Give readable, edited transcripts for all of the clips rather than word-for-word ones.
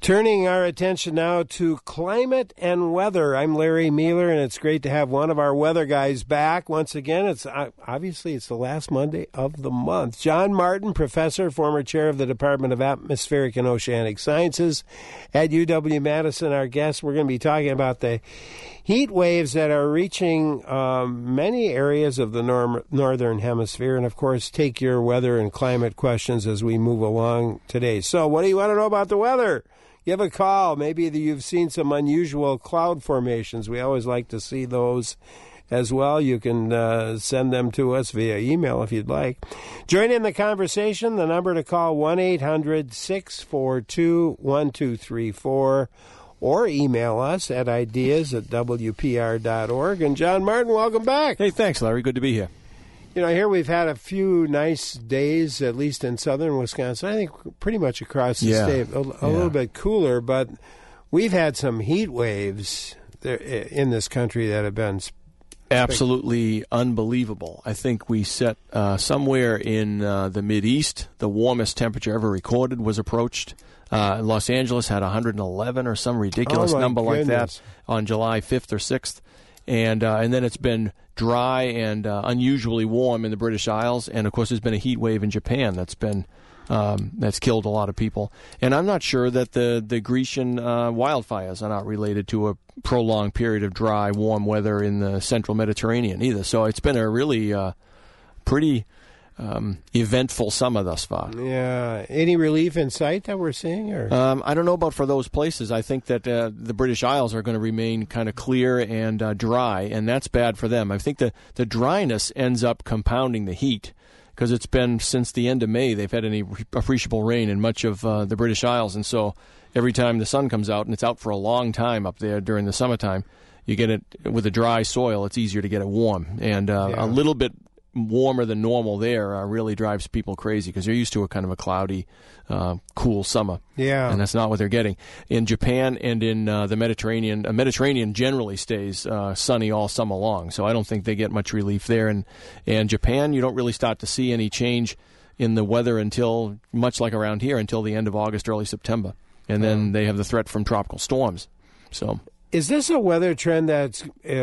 Turning our attention now to climate and weather. I'm Larry Mueller, and it's great to have one of our weather guys back. Once again, it's the last Monday of the month. John Martin, professor, former chair of the Department of Atmospheric and Oceanic Sciences at UW-Madison. Our guest, we're going to be talking about the heat waves that are reaching many areas of the northern hemisphere, and of course, take your weather and climate questions as we move along today. So, what do you want to know about the weather? Give a call. Maybe you've seen some unusual cloud formations. We always like to see those as well. You can send them to us via email if you'd like. Join in the conversation. The number to call, 1-800-642-1234, or email us at ideas@wpr.org. And John Martin, welcome back. Hey, thanks, Larry. Good to be here. You know, here we've had a few nice days, at least in southern Wisconsin. I think pretty much across the state, a little bit cooler, but we've had some heat waves in this country that have been absolutely unbelievable. I think we set somewhere in the Mideast, the warmest temperature ever recorded was approached. Los Angeles had 111 or some ridiculous number like that on July 5th or 6th. And then it's been dry and unusually warm in the British Isles, and of course there's been a heat wave in Japan that's killed a lot of people. And I'm not sure that the Grecian wildfires are not related to a prolonged period of dry, warm weather in the central Mediterranean either. So it's been a really pretty eventful summer thus far. Yeah. Any relief in sight that we're seeing? Or? I don't know about for those places. I think that the British Isles are going to remain kind of clear and dry, and that's bad for them. I think the dryness ends up compounding the heat because it's been since the end of May they've had any appreciable rain in much of the British Isles, and so every time the sun comes out, and it's out for a long time up there during the summertime, you get it with a dry soil, it's easier to get it warm. And a little bit warmer than normal there really drives people crazy because they're used to a kind of a cloudy, cool summer. Yeah. And that's not what they're getting. In Japan and in the Mediterranean generally stays sunny all summer long, so I don't think they get much relief there. And Japan, you don't really start to see any change in the weather until, much like around here, until the end of August, early September. And then they have the threat from tropical storms. So, is this a weather trend that's,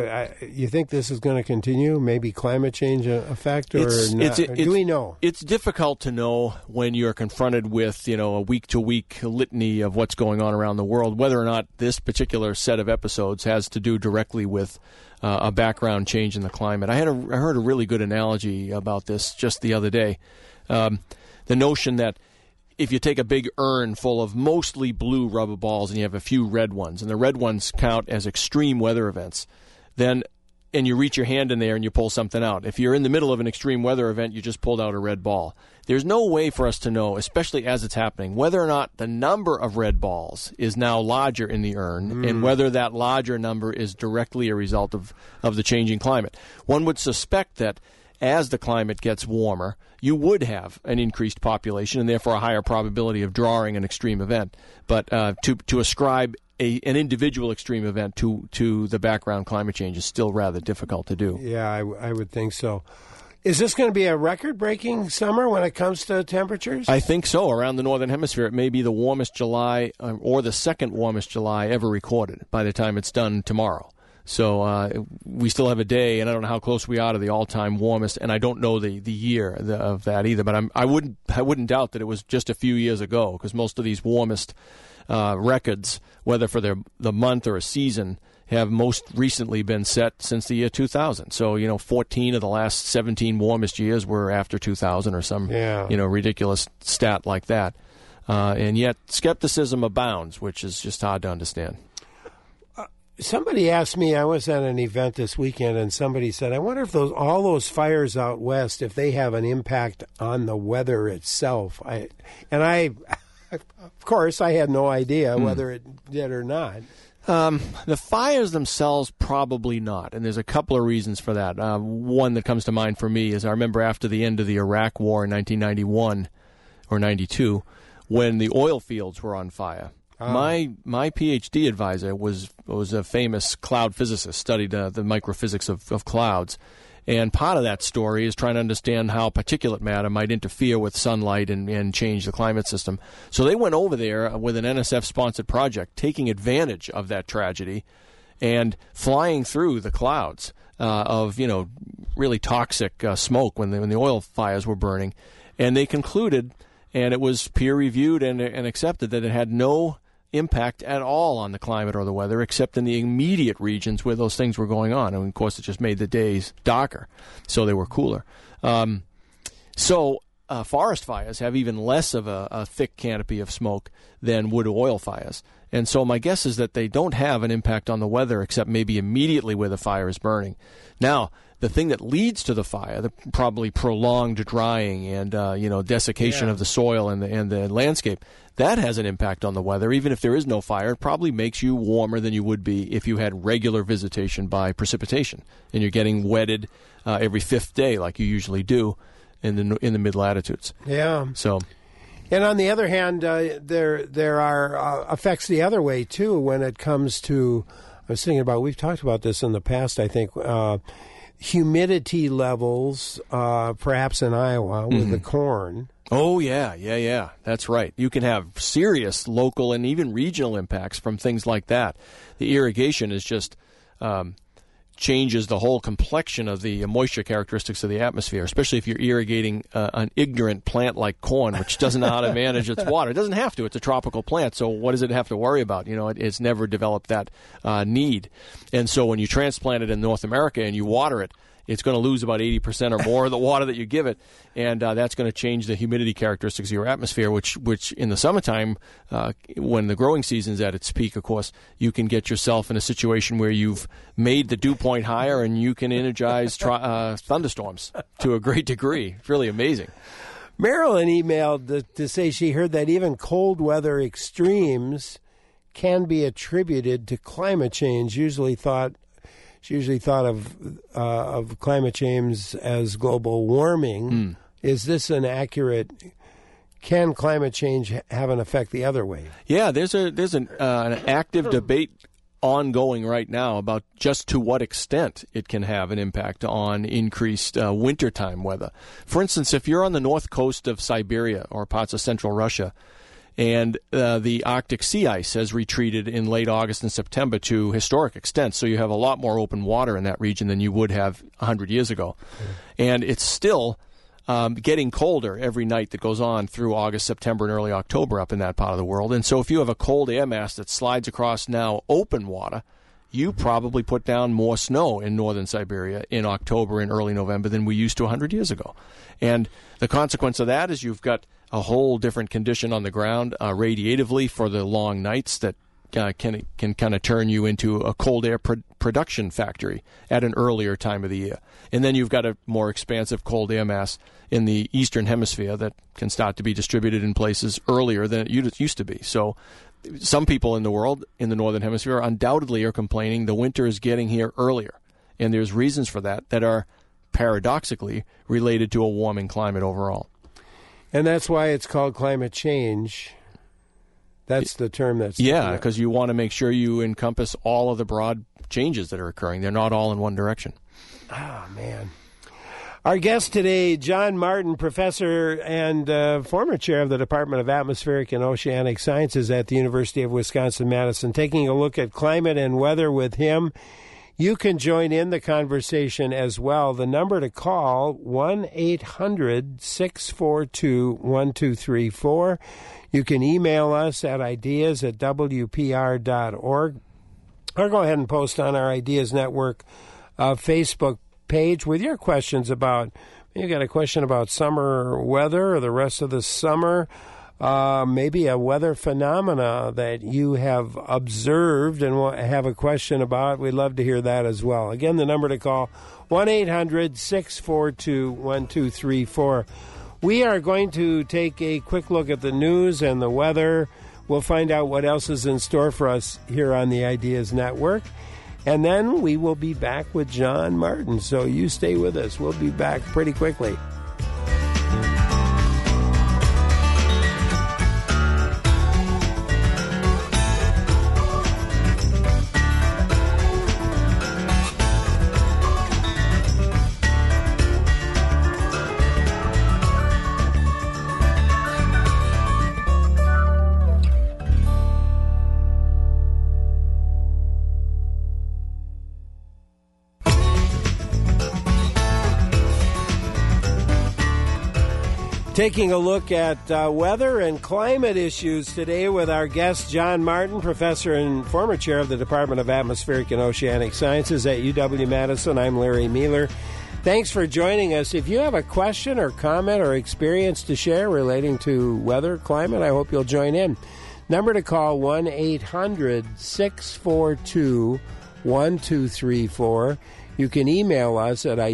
you think this is going to continue? Maybe climate change a factor or not? Do we know? It's difficult to know when you're confronted with, a week-to-week litany of what's going on around the world, whether or not this particular set of episodes has to do directly with a background change in the climate. I heard a really good analogy about this just the other day. The notion that if you take a big urn full of mostly blue rubber balls and you have a few red ones, and the red ones count as extreme weather events, and you reach your hand in there and you pull something out. If you're in the middle of an extreme weather event, you just pulled out a red ball. There's no way for us to know, especially as it's happening, whether or not the number of red balls is now larger in the urn and whether that larger number is directly a result of the changing climate. One would suspect that as the climate gets warmer, you would have an increased population and therefore a higher probability of drawing an extreme event. But to ascribe an individual extreme event to the background climate change is still rather difficult to do. Yeah, I would think so. Is this going to be a record-breaking summer when it comes to temperatures? I think so. Around the northern hemisphere, it may be the warmest July or the second warmest July ever recorded by the time it's done tomorrow. So we still have a day, and I don't know how close we are to the all-time warmest, and I don't know the year of that either. But I wouldn't doubt that it was just a few years ago, because most of these warmest records, whether for the month or a season, have most recently been set since the year 2000. So 14 of the last 17 warmest years were after 2000 or some ridiculous stat like that. And yet skepticism abounds, which is just hard to understand. Somebody asked me, I was at an event this weekend, and somebody said, I wonder if all those fires out west, if they have an impact on the weather itself. Of course, I had no idea whether it did or not. The fires themselves, probably not, and there's a couple of reasons for that. One that comes to mind for me is I remember after the end of the Iraq War in 1991 or 92, when the oil fields were on fire. My PhD advisor was a famous cloud physicist, studied the microphysics of clouds, And part of that story is trying to understand how particulate matter might interfere with sunlight and change the climate system. So they went over there with an NSF-sponsored project, taking advantage of that tragedy and flying through the clouds of, really toxic smoke when the oil fires were burning. And they concluded, and it was peer-reviewed and accepted, that it had no impact at all on the climate or the weather, except in the immediate regions where those things were going on. And, of course, it just made the days darker, so they were cooler. Forest fires have even less of a thick canopy of smoke than would oil fires. And so my guess is that they don't have an impact on the weather except maybe immediately where the fire is burning. Now, the thing that leads to the fire, the probably prolonged drying and desiccation of the soil and the landscape, that has an impact on the weather. Even if there is no fire, it probably makes you warmer than you would be if you had regular visitation by precipitation and you're getting wetted every fifth day like you usually do in the mid latitudes. Yeah. So. And on the other hand, there are effects the other way too when it comes to. I was thinking about. We've talked about this in the past. I think humidity levels, perhaps in Iowa with the corn. Oh yeah. That's right. You can have serious local and even regional impacts from things like that. The irrigation is just. Changes the whole complexion of the moisture characteristics of the atmosphere, especially if you're irrigating an ignorant plant like corn, which doesn't know how to manage its water. It doesn't have to. It's a tropical plant, so what does it have to worry about? It's never developed that need. And so when you transplant it in North America and you water it, it's going to lose about 80% or more of the water that you give it, and that's going to change the humidity characteristics of your atmosphere, which in the summertime, when the growing season's at its peak, of course, you can get yourself in a situation where you've made the dew point higher and you can energize thunderstorms to a great degree. It's really amazing. Marilyn emailed to say she heard that even cold weather extremes can be attributed to climate change. She usually thought of climate change as global warming. Is this an accurate? Can climate change have an effect the other way? Yeah, there's an active debate ongoing right now about just to what extent it can have an impact on increased wintertime weather. For instance, if you're on the north coast of Siberia or parts of central Russia, and the Arctic sea ice has retreated in late August and September to historic extents, so you have a lot more open water in that region than you would have 100 years ago. And it's still getting colder every night that goes on through August, September, and early October up in that part of the world. And so if you have a cold air mass that slides across now open water, you probably put down more snow in northern Siberia in October and early November than we used to 100 years ago. And the consequence of that is you've got a whole different condition on the ground radiatively for the long nights that can kind of turn you into a cold air production factory at an earlier time of the year. And then you've got a more expansive cold air mass in the eastern hemisphere that can start to be distributed in places earlier than it used to be. So some people in the world, in the northern hemisphere, undoubtedly are complaining the winter is getting here earlier. And there's reasons for that are paradoxically related to a warming climate overall. And that's why it's called climate change. That's the term that's... Yeah, because you want to make sure you encompass all of the broad changes that are occurring. They're not all in one direction. Oh, man. Our guest today, John Martin, professor and former chair of the Department of Atmospheric and Oceanic Sciences at the University of Wisconsin-Madison, taking a look at climate and weather with him. You can join in the conversation as well. The number to call, 1-800-642-1234. You can email us at ideas@wpr.org, or go ahead and post on our Ideas Network Facebook page with your questions about, you got a question about summer weather or the rest of the summer, maybe a weather phenomena that you have observed and have a question about. We'd love to hear that as well. Again, the number to call, 1-800-642-1234. We are going to take a quick look at the news and the weather. We'll find out what else is in store for us here on the Ideas Network. And then we will be back with John Martin. So you stay with us. We'll be back pretty quickly. Taking a look at weather and climate issues today with our guest, John Martin, professor and former chair of the Department of Atmospheric and Oceanic Sciences at UW-Madison. I'm Larry Mueller. Thanks for joining us. If you have a question or comment or experience to share relating to weather, climate, I hope you'll join in. Number to call, 1-800-642-1234. You can email us at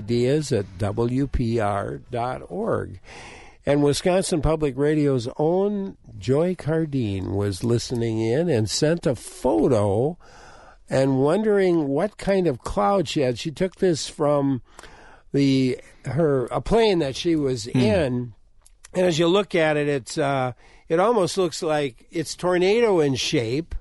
ideas@wpr.org. And Wisconsin Public Radio's own Joy Cardine was listening in and sent a photo and wondering what kind of cloud she had. She took this from a plane that she was in, and as you look at it, it almost looks like it's tornado in shape,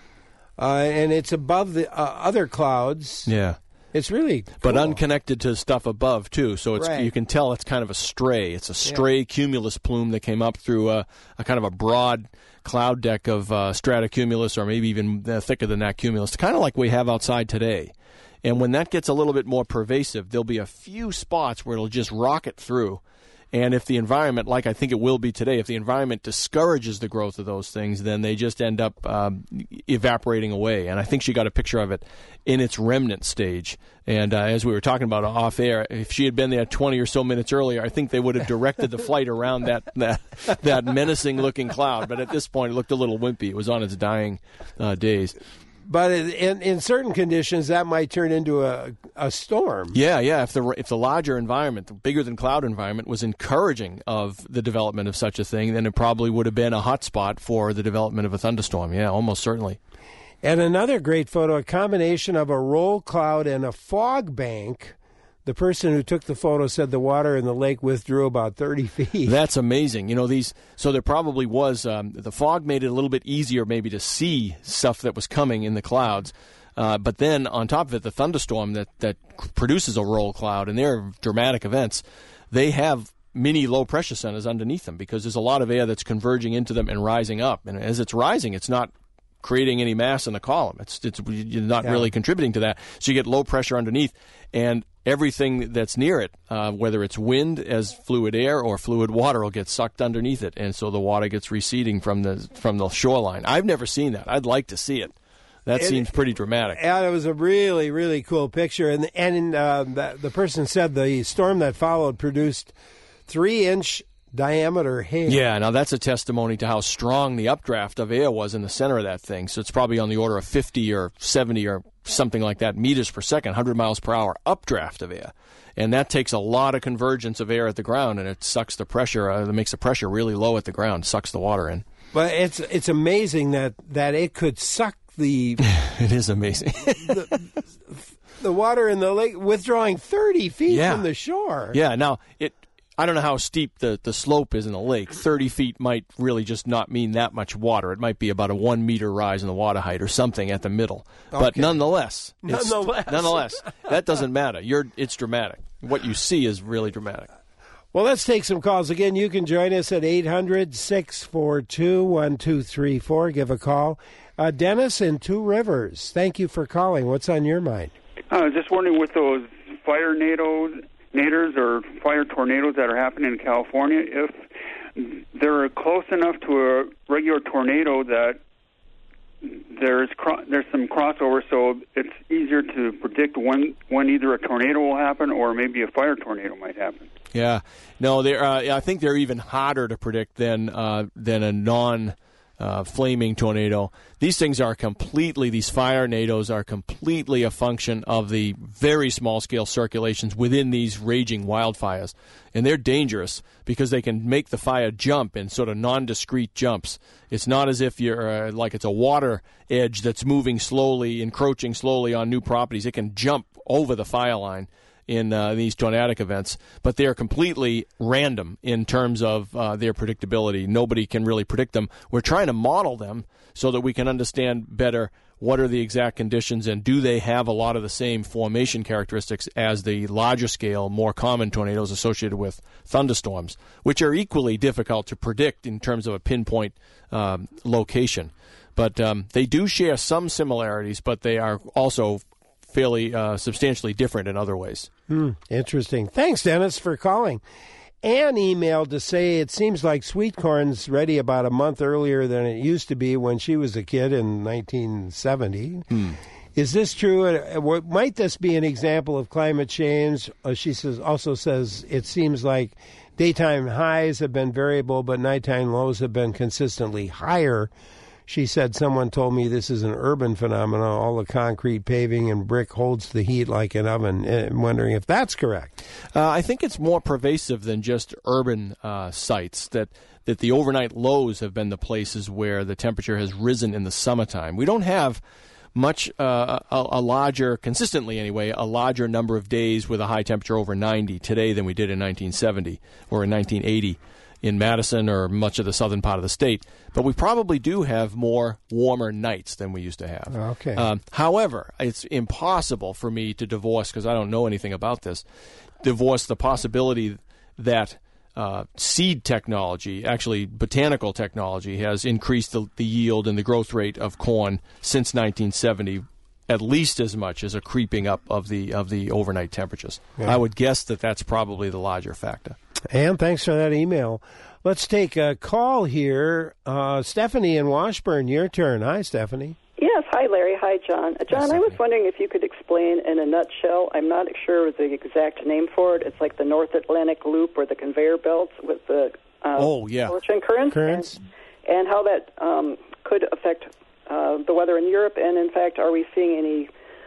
and it's above the other clouds. Yeah. It's really cool. But unconnected to stuff above, too. So it's Right. You can tell it's kind of a stray. It's a stray cumulus plume that came up through a kind of a broad cloud deck of stratocumulus, or maybe even thicker than that cumulus, kind of like we have outside today. And when that gets a little bit more pervasive, there'll be a few spots where it'll just rocket through. And if the environment, like I think it will be today, if the environment discourages the growth of those things, then they just end up evaporating away. And I think she got a picture of it in its remnant stage. And as we were talking about off air, if she had been there 20 or so minutes earlier, I think they would have directed the flight around that menacing-looking cloud. But at this point, it looked a little wimpy. It was on its dying days. But in certain conditions, that might turn into a storm. Yeah. If the larger environment, the bigger than cloud environment, was encouraging of the development of such a thing, then it probably would have been a hot spot for the development of a thunderstorm. Yeah, almost certainly. And another great photo, a combination of a roll cloud and a fog bank. The person who took the photo said the water in the lake withdrew about 30 feet. That's amazing. So there probably was, the fog made it a little bit easier maybe to see stuff that was coming in the clouds. But then on top of it, the thunderstorm that produces a roll cloud, and they're dramatic events, they have mini low pressure centers underneath them because there's a lot of air that's converging into them and rising up. And as it's rising, it's not creating any mass in the column. You're not really contributing to that. So you get low pressure underneath, and everything that's near it, whether it's wind as fluid air or fluid water, will get sucked underneath it, and so the water gets receding from the shoreline. I've never seen that. I'd like to see it. That seems pretty dramatic. Yeah, it was a really, really cool picture. And the person said the storm that followed produced 3-inch diameter hail. Yeah, now that's a testimony to how strong the updraft of air was in the center of that thing. So it's probably on the order of 50 or 70 or something like that meters per second, 100 miles per hour updraft of air. And that takes a lot of convergence of air at the ground, and it sucks the pressure, it makes the pressure really low at the ground, sucks the water in. But it's amazing that it could suck the... It is amazing. the water in the lake, withdrawing 30 feet from the shore. Yeah, now, I don't know how steep the slope is in the lake. 30 feet might really just not mean that much water. It might be about a 1 meter rise in the water height or something at the middle. Okay. But nonetheless, that doesn't matter. It's dramatic. What you see is really dramatic. Well, let's take some calls. Again, you can join us at 800-642-1234. Give a call. Dennis in Two Rivers, thank you for calling. What's on your mind? I was just wondering with those fire naders or fire tornadoes that are happening in California, if they're close enough to a regular tornado that there's some crossover, so it's easier to predict when either a tornado will happen or maybe a fire tornado might happen. Yeah, no, I think they're even harder to predict than a flaming tornado. These things are these fire nados are completely a function of the very small-scale circulations within these raging wildfires. And they're dangerous because they can make the fire jump in sort of non-discrete jumps. It's not as if you're like it's a water edge that's moving slowly, encroaching slowly on new properties. It can jump over the fire line in these tornadic events, but they are completely random in terms of their predictability. Nobody can really predict them. We're trying to model them so that we can understand better what are the exact conditions and do they have a lot of the same formation characteristics as the larger scale, more common tornadoes associated with thunderstorms, which are equally difficult to predict in terms of a pinpoint location. But they do share some similarities, but they are also fairly substantially different in other ways. Interesting. Thanks, Dennis, for calling. Ann emailed to say it seems like sweet corn's ready about a month earlier than it used to be when she was a kid in 1970. Is this true? Might this be an example of climate change? She also says it seems like daytime highs have been variable, but nighttime lows have been consistently higher. She said, someone told me this is an urban phenomenon. All the concrete paving and brick holds the heat like an oven. I'm wondering if that's correct. I think it's more pervasive than just urban sites, that the overnight lows have been the places where the temperature has risen in the summertime. We don't have much, a larger, consistently anyway, a larger number of days with a high temperature over 90 today than we did in 1970 or in 1980. In Madison or much of the southern part of the state. But we probably do have more warmer nights than we used to have. Okay. However, it's impossible for me to divorce, because I don't know anything about this, divorce the possibility that seed technology, actually botanical technology, has increased the yield and the growth rate of corn since 1970 at least as much as a creeping up of the overnight temperatures. Yeah. I would guess that that's probably the larger factor. Ann, thanks for that email. Let's take a call here. Stephanie in Washburn, your turn. Hi, Stephanie. Yes, hi, Larry. Hi, John. John, I was wondering if you could explain in a nutshell, I'm not sure of the exact name for it. It's like the North Atlantic Loop or the conveyor belts with the ocean currents. And how that could affect the weather in Europe. And, in fact, are we seeing any,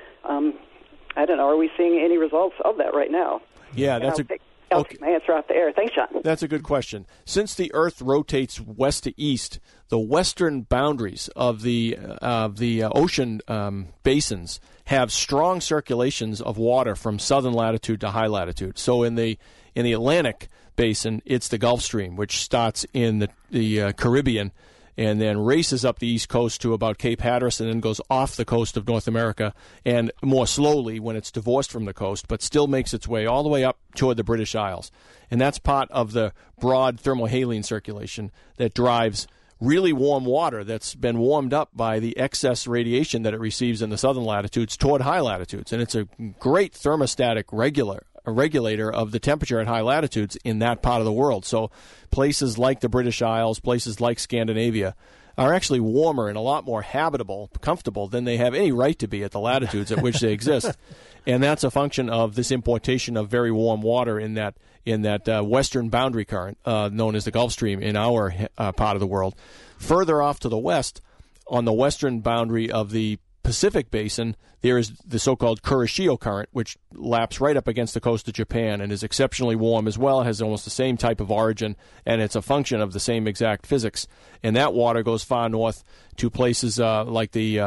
are we seeing any results of that right now? Yeah, that's I'll take my answer off the air. Thanks, John. That's a good question. Since the Earth rotates west to east, the western boundaries of the ocean basins have strong circulations of water from southern latitude to high latitude. So in the Atlantic basin, it's the Gulf Stream, which starts in the Caribbean and then races up the east coast to about Cape Hatteras and then goes off the coast of North America, and more slowly when it's divorced from the coast, but still makes its way all the way up toward the British Isles. And that's part of the broad thermohaline circulation that drives really warm water that's been warmed up by the excess radiation that it receives in the southern latitudes toward high latitudes. And it's a great thermostatic regulator of the temperature at high latitudes in that part of the world. So places like the British Isles, places like Scandinavia, are actually warmer and a lot more habitable, comfortable than they have any right to be at the latitudes at which they exist. And that's a function of this importation of very warm water in that western boundary current known as the Gulf Stream in our part of the world. Further off to the west, on the western boundary of the Pacific Basin, there is the so-called Kuroshio Current, which laps right up against the coast of Japan and is exceptionally warm as well. It has almost the same type of origin, and it's a function of the same exact physics. And that water goes far north to places like the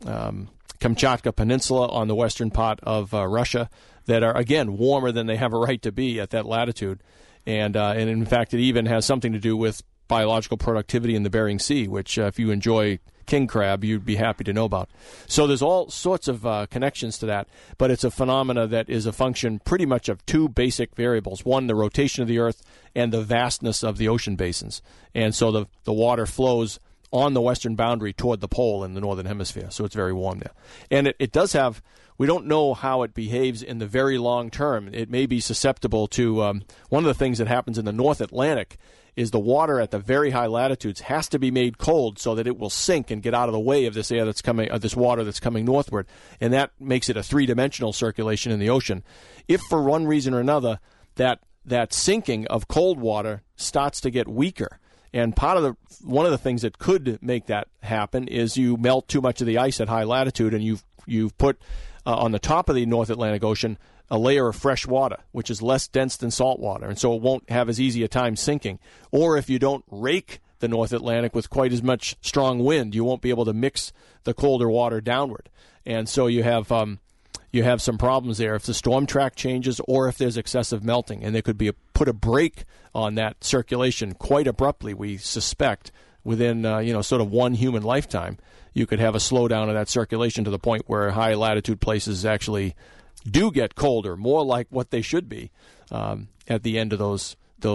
Kamchatka Peninsula on the western part of Russia that are, again, warmer than they have a right to be at that latitude. And in fact, it even has something to do with biological productivity in the Bering Sea, which if you enjoy king crab, you'd be happy to know about. So there's all sorts of connections to that, but it's a phenomena that is a function pretty much of two basic variables. One, the rotation of the Earth, and the vastness of the ocean basins. And so the water flows on the western boundary toward the pole in the northern hemisphere, so it's very warm there. And it does have, we don't know how it behaves in the very long term. It may be susceptible to, one of the things that happens in the North Atlantic is the water at the very high latitudes has to be made cold so that it will sink and get out of the way of this air that's coming, of this water that's coming northward, and that makes it a three-dimensional circulation in the ocean. If for one reason or another that sinking of cold water starts to get weaker, and one of the things that could make that happen is you melt too much of the ice at high latitude, and you've put on the top of the North Atlantic Ocean a layer of fresh water, which is less dense than salt water, and so it won't have as easy a time sinking. Or if you don't rake the North Atlantic with quite as much strong wind, you won't be able to mix the colder water downward. And so you have some problems there if the storm track changes or if there's excessive melting, and there could be put a brake on that circulation quite abruptly, we suspect, within sort of one human lifetime. You could have a slowdown of that circulation to the point where high latitude places actually do get colder, more like what they should be at the end of those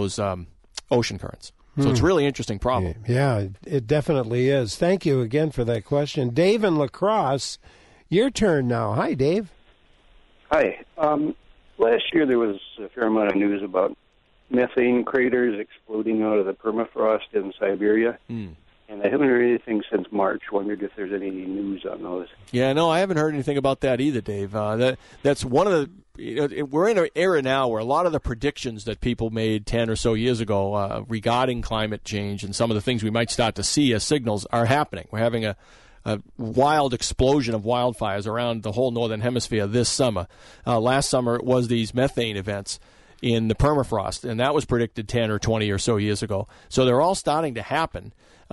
ocean currents. So it's a really interesting problem. Yeah, it definitely is. Thank you again for that question. Dave in La Crosse, your turn now. Hi, Dave. Hi. Last year there was a fair amount of news about methane craters exploding out of the permafrost in Siberia. And I haven't heard anything since March. Wondered if there's any news on those. Yeah, no, I haven't heard anything about that either, Dave. That's one of the. We're in an era now where a lot of the predictions that people made 10 or so years ago regarding climate change and some of the things we might start to see as signals are happening. We're having a wild explosion of wildfires around the whole northern hemisphere this summer. Last summer it was these methane events in the permafrost, and that was predicted 10 or 20 or so years ago. So they're all starting to happen.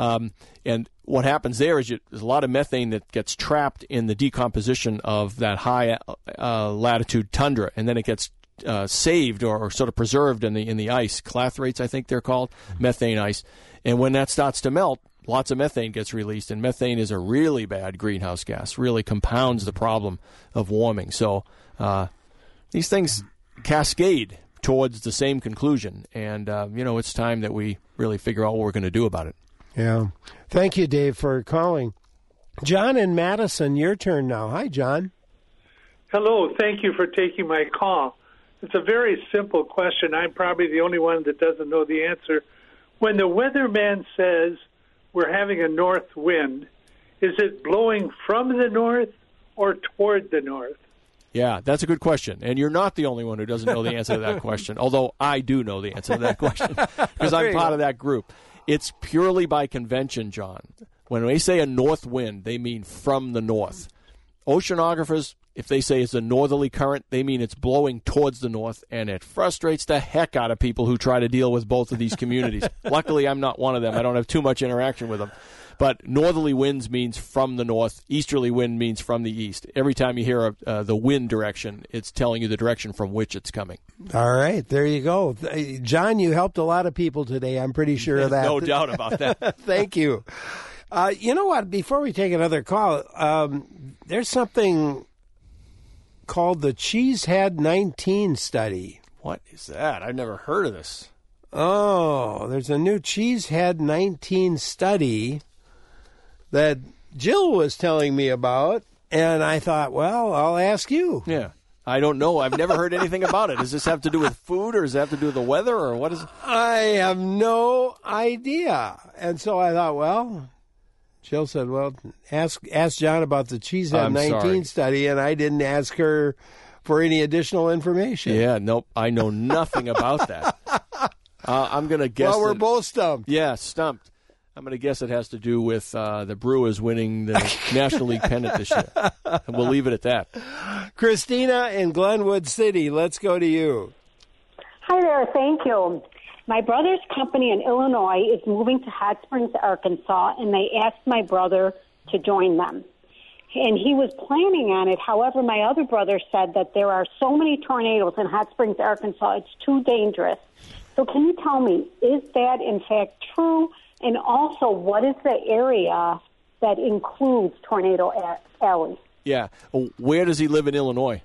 And what happens there is there's a lot of methane that gets trapped in the decomposition of that high latitude tundra, and then it gets saved or sort of preserved in the ice. Clathrates, I think they're called, methane ice. And when that starts to melt, lots of methane gets released, and methane is a really bad greenhouse gas, really compounds the problem of warming. So these things cascade towards the same conclusion, and it's time that we really figure out what we're going to do about it. Yeah. Thank you, Dave, for calling. John in Madison, your turn now. Hi, John. Hello. Thank you for taking my call. It's a very simple question. I'm probably the only one that doesn't know the answer. When the weatherman says we're having a north wind, is it blowing from the north or toward the north? Yeah, that's a good question. And you're not the only one who doesn't know the answer to that question, although I do know the answer to that question because I'm part of that group. It's purely by convention, John. When they say a north wind, they mean from the north. Oceanographers, if they say it's a northerly current, they mean it's blowing towards the north, and it frustrates the heck out of people who try to deal with both of these communities. Luckily, I'm not one of them. I don't have too much interaction with them. But northerly winds means from the north. Easterly wind means from the east. Every time you hear the wind direction, it's telling you the direction from which it's coming. All right, there you go. John, you helped a lot of people today. I'm pretty sure of that. No doubt about that. Thank you. You know what? Before we take another call, there's something called the Cheesehead 19 study. What is that? I've never heard of this. Oh, there's a new Cheesehead 19 study that Jill was telling me about, and I thought, well, I'll ask you. Yeah. I don't know. I've never heard anything about it. Does this have to do with food, or does it have to do with the weather, or what is it? I have no idea. And so I thought, well, Jill said, well, ask John about the Cheesehead 19 study, and I didn't ask her for any additional information. Yeah, nope. I know nothing about that. I'm going to guess. Well, we're both stumped. Yeah, stumped. I'm going to guess it has to do with the Brewers winning the National League pennant this year. And we'll leave it at that. Christina in Glenwood City, let's go to you. Hi there. Thank you. My brother's company in Illinois is moving to Hot Springs, Arkansas, and they asked my brother to join them. And he was planning on it. However, my other brother said that there are so many tornadoes in Hot Springs, Arkansas, it's too dangerous. So can you tell me, is that in fact true? And also, what is the area that includes Tornado Alley? Yeah. Where does he live in Illinois?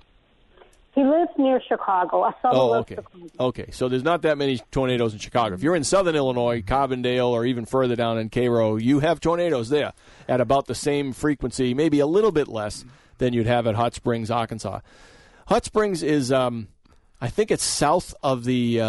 He lives near Chicago, a suburb of Chicago. Okay, so there's not that many tornadoes in Chicago. If you're in southern Illinois, Carbondale, or even further down in Cairo, you have tornadoes there at about the same frequency, maybe a little bit less than you'd have at Hot Springs, Arkansas. Hot Springs is, I think it's south of the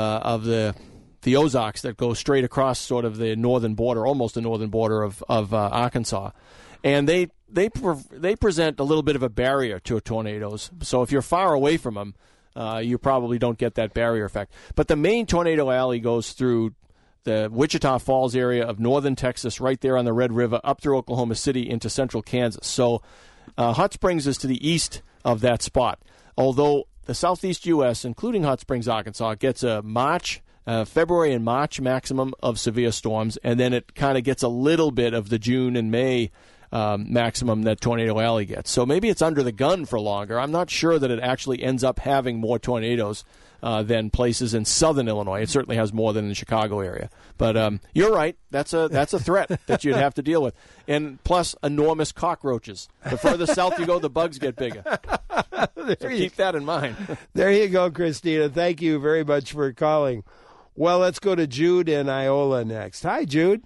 Ozarks that go straight across sort of the northern border, almost the northern border of Arkansas. And they present a little bit of a barrier to tornadoes. So if you're far away from them, you probably don't get that barrier effect. But the main tornado alley goes through the Wichita Falls area of northern Texas, right there on the Red River, up through Oklahoma City into central Kansas. So Hot Springs is to the east of that spot. Although the southeast U.S., including Hot Springs, Arkansas, gets a February and March maximum of severe storms, and then it kind of gets a little bit of the June and May maximum that Tornado Alley gets. So maybe it's under the gun for longer. I'm not sure that it actually ends up having more tornadoes than places in southern Illinois. It certainly has more than in the Chicago area. But you're right. That's a threat that you'd have to deal with. And plus, enormous cockroaches. The further south you go, the bugs get bigger. So keep that in mind. There you go, Christina. Thank you very much for calling. Well, let's go to Jude in Iola next. Hi, Jude.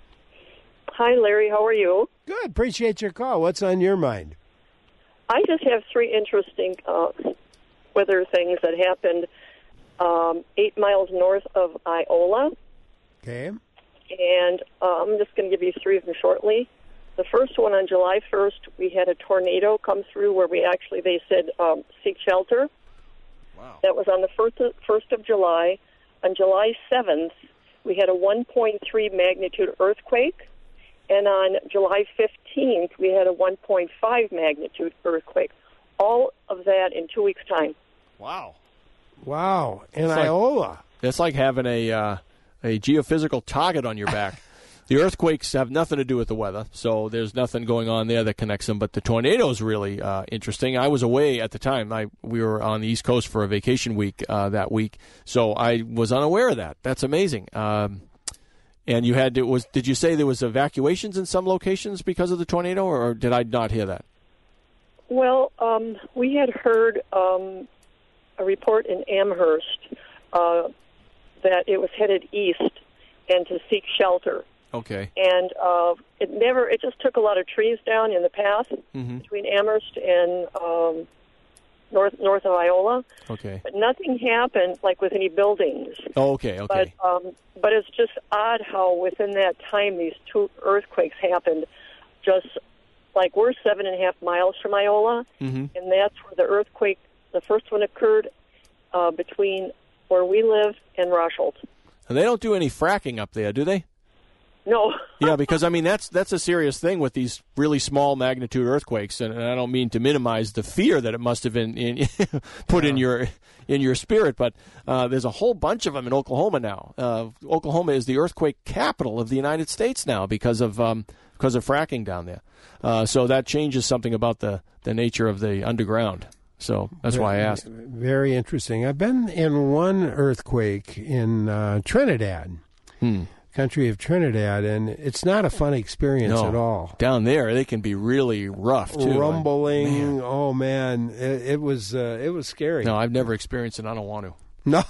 Hi, Larry. How are you? Good. Appreciate your call. What's on your mind? I just have three interesting weather things that happened 8 miles north of Iola. Okay. And I'm just going to give you 3 of them shortly. The first one on July 1st, we had a tornado come through where they said, seek shelter. Wow. That was on the 1st of July. On July 7th, we had a 1.3 magnitude earthquake. And on July 15th, we had a 1.5 magnitude earthquake. All of that in 2 weeks' time. Wow. Wow. In Iola. It's like having a geophysical target on your back. The earthquakes have nothing to do with the weather, so there's nothing going on there that connects them. But the tornadoes really interesting. I was away at the time. We were on the East Coast for a vacation week that week, so I was unaware of that. That's amazing. And you had did you say there was evacuations in some locations because of the tornado, or did I not hear that? Well, we had heard a report in Amherst that it was headed east and to seek shelter. Okay. And it just took a lot of trees down in the path between Amherst and north of Iola. Okay. But nothing happened like with any buildings. Oh, okay. But it's just odd how within that time these 2 earthquakes happened. Just like we're 7.5 miles from Iola, and that's where the earthquake, the first one occurred between where we live and Rosholt. And they don't do any fracking up there, do they? No. Yeah, because I mean that's a serious thing with these really small magnitude earthquakes, and I don't mean to minimize the fear that it must have been put in your spirit, but there's a whole bunch of them in Oklahoma now. Oklahoma is the earthquake capital of the United States now because of fracking down there. So that changes something about the nature of the underground. So that's why I asked. Very interesting. I've been in one earthquake in Trinidad. Country of Trinidad, and it's not a fun experience at all. Down there, they can be really rough too. Rumbling. Oh man, it was scary. No, I've never experienced it. I don't want to. No,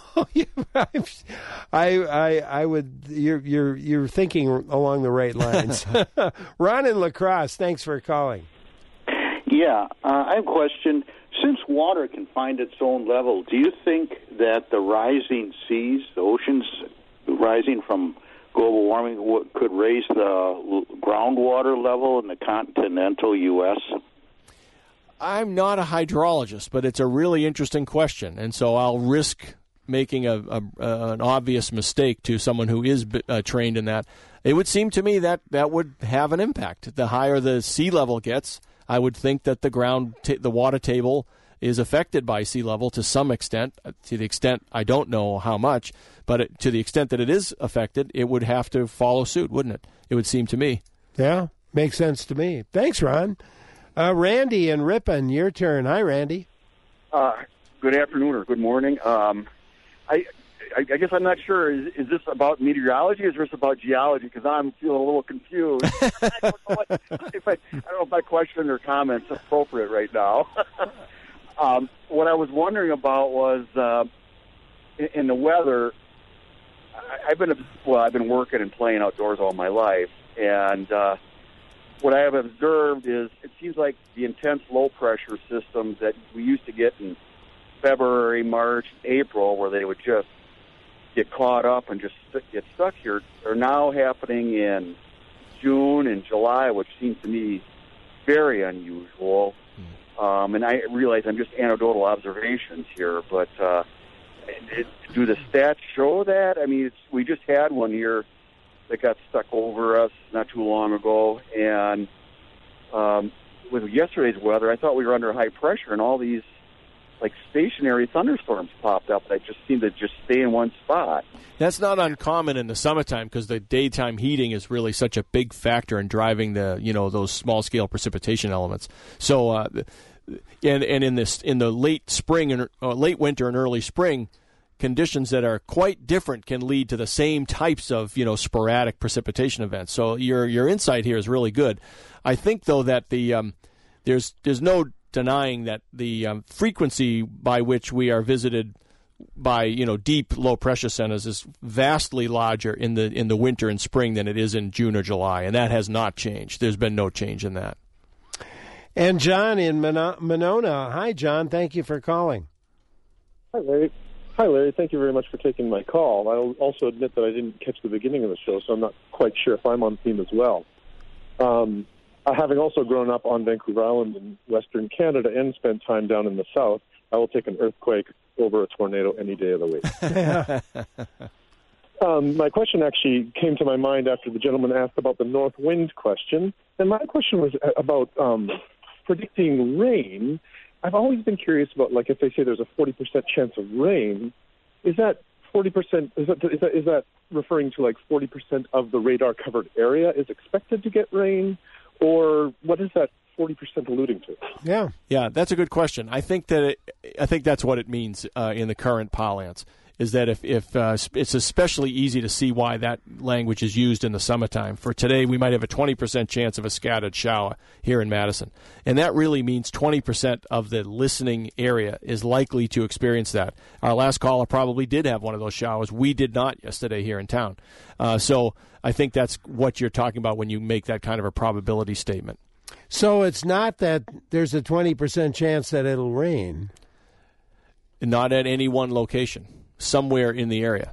I would. You're thinking along the right lines. Ron in La Crosse, thanks for calling. Yeah, I have a question. Since water can find its own level, do you think that the rising seas, the oceans rising from global warming, could raise the groundwater level in the continental U.S.? I'm not a hydrologist, but it's a really interesting question, and so I'll risk making an obvious mistake to someone who is trained in that. It would seem to me that would have an impact. The higher the sea level gets, I would think that the water table is affected by sea level to some extent. To the extent I don't know how much, but to the extent that it is affected, it would have to follow suit, wouldn't it? It would seem to me. Yeah, makes sense to me. Thanks, Ron. Randy in Ripon, your turn. Hi, Randy. Good afternoon or good morning. I guess I'm not sure. Is this about meteorology or is this about geology? Because I'm feeling a little confused. I don't know if my question or comment's appropriate right now. What I was wondering about was in the weather. I've been working and playing outdoors all my life, and what I have observed is it seems like the intense low pressure systems that we used to get in February, March, April, where they would just get caught up and just get stuck here, are now happening in June and July, which seems to me very unusual. And I realize I'm just anecdotal observations here, but do the stats show that? I mean, we just had one here that got stuck over us not too long ago, and with yesterday's weather, I thought we were under high pressure, and all these like stationary thunderstorms popped up that just seemed to just stay in one spot. That's not uncommon in the summertime because the daytime heating is really such a big factor in driving those small scale precipitation elements. So, and in the late spring and late winter and early spring, conditions that are quite different can lead to the same types of sporadic precipitation events. So your insight here is really good. I think though that there's no denying that the frequency by which we are visited by deep low pressure centers is vastly larger in the winter and spring than it is in June or July, and that has not changed. There's been no change in that. And John in Monona. Hi, John. Thank you for calling. Hi, Larry. Hi, Larry. Thank you very much for taking my call. I'll also admit that I didn't catch the beginning of the show, so I'm not quite sure if I'm on theme as well. Having also grown up on Vancouver Island in Western Canada and spent time down in the south, I will take an earthquake over a tornado any day of the week. My question actually came to my mind after the gentleman asked about the north wind question, and my question was about predicting rain. I've always been curious about, like, if they say there's a 40% chance of rain, is that 40%? Is that referring to like 40% of the radar-covered area is expected to get rain, or what is that 40% alluding to? Yeah, that's a good question. I think that's what it means in the current parlance. Is that if it's especially easy to see why that language is used in the summertime. For today, we might have a 20% chance of a scattered shower here in Madison. And that really means 20% of the listening area is likely to experience that. Our last caller probably did have one of those showers. We did not yesterday here in town. So I think that's what you're talking about when you make that kind of a probability statement. So it's not that there's a 20% chance that it'll rain. Not at any one location. Somewhere in the area.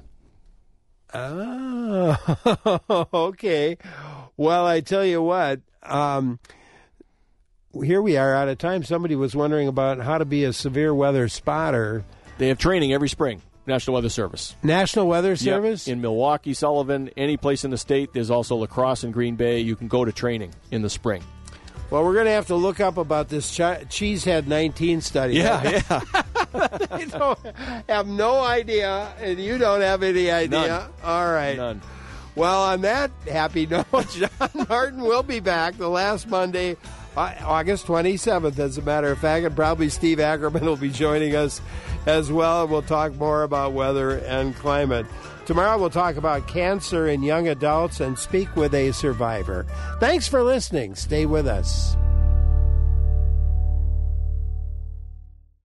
Oh, okay. Well, I tell you what, here we are out of time. Somebody was wondering about how to be a severe weather spotter. They have training every spring, National Weather Service. National Weather Service? Yep. In Milwaukee, Sullivan, any place in the state. There's also La Crosse and Green Bay. You can go to training in the spring. Well, we're going to have to look up about this Cheesehead 19 study. Yeah. I don't have no idea, and you don't have any idea. None. All right. None. Well, on that happy note, John Martin will be back the last Monday, August 27th, as a matter of fact, and probably Steve Ackerman will be joining us as well, and we'll talk more about weather and climate. Tomorrow we'll talk about cancer in young adults and speak with a survivor. Thanks for listening. Stay with us.